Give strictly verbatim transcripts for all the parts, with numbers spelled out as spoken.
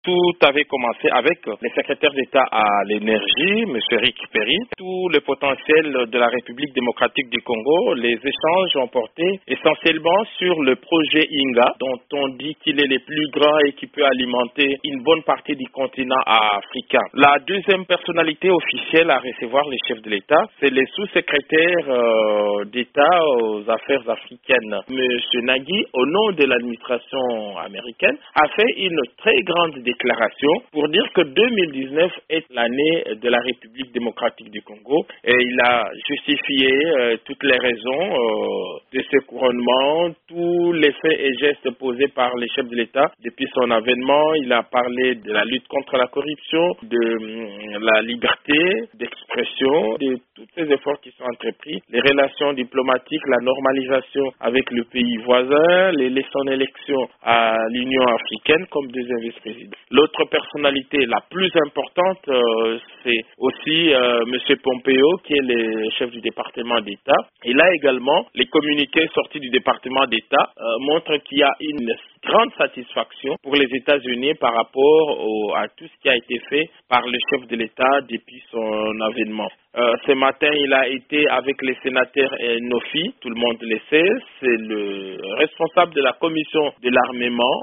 Tout avait commencé avec le secrétaire d'État à l'énergie, M. Rick Perry. Tout le potentiel de la République démocratique du Congo, les échanges ont porté essentiellement sur le projet Inga, dont on dit qu'il est le plus grand et qui peut alimenter une bonne partie du continent africain. La deuxième personnalité officielle à recevoir les chefs de l'État, c'est le sous-secrétaire euh, d'État aux affaires africaines, M. Nagy, au nom de l'administration américaine, a fait une très grande déclaration pour dire que deux mille dix-neuf est l'année de la République démocratique du Congo et il a justifié euh, toutes les raisons euh, de ce couronnement, tous les faits et gestes posés par les chefs de l'État depuis son avènement. Il a parlé de la lutte contre la corruption, de euh, la liberté d'expression, de tous ces efforts qui sont entrepris, les relations diplomatiques, la normalisation avec le pays voisin, les, son élection à l'Union africaine comme deuxième vice-président. L'autre personnalité la plus importante, euh, c'est aussi euh, M. Pompeo, qui est le chef du département d'État. Et là également, les communiqués sortis du département d'État euh, montrent qu'il y a une grande satisfaction pour les États-Unis par rapport au, à tout ce qui a été fait par le chef de l'État depuis son avènement. Euh, ce matin, il a été avec les sénateurs euh, Nofi, tout le monde le sait, c'est le responsable de la commission de l'armement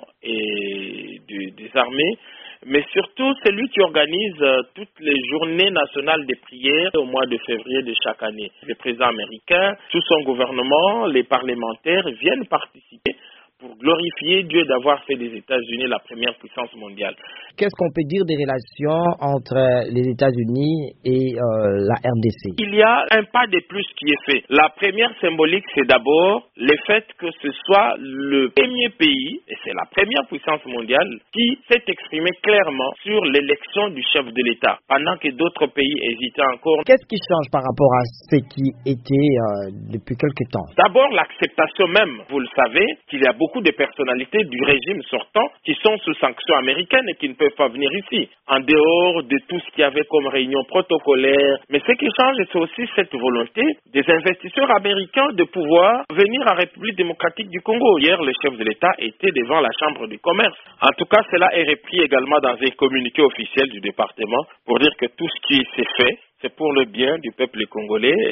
et du, des armées, mais surtout celui qui organise euh, toutes les journées nationales de prière au mois de février de chaque année. Le président américain, sous son gouvernement, les parlementaires viennent participer pour glorifier Dieu d'avoir fait des États-Unis la première puissance mondiale. Qu'est-ce qu'on peut dire des relations entre les États-Unis et euh, la R D C? Il y a un pas de plus qui est fait. La première symbolique, c'est d'abord le fait que ce soit le premier pays, et c'est la première puissance mondiale, qui s'est exprimé clairement sur l'élection du chef de l'État, pendant que d'autres pays hésitaient encore. Qu'est-ce qui change par rapport à ce qui était euh, depuis quelque temps? D'abord, l'acceptation même. Vous le savez, qu'il y a beaucoup de personnalités du régime sortant qui sont sous sanctions américaines et qui ne peuvent pas venir ici, en dehors de tout ce qu'il y avait comme réunion protocolaire. Mais ce qui change, c'est aussi cette volonté des investisseurs américains de pouvoir venir en République démocratique du Congo. Hier, le chef de l'État était devant la Chambre du commerce. En tout cas, cela est repris également dans un communiqué officiel du département pour dire que tout ce qui s'est fait, c'est pour le bien du peuple congolais.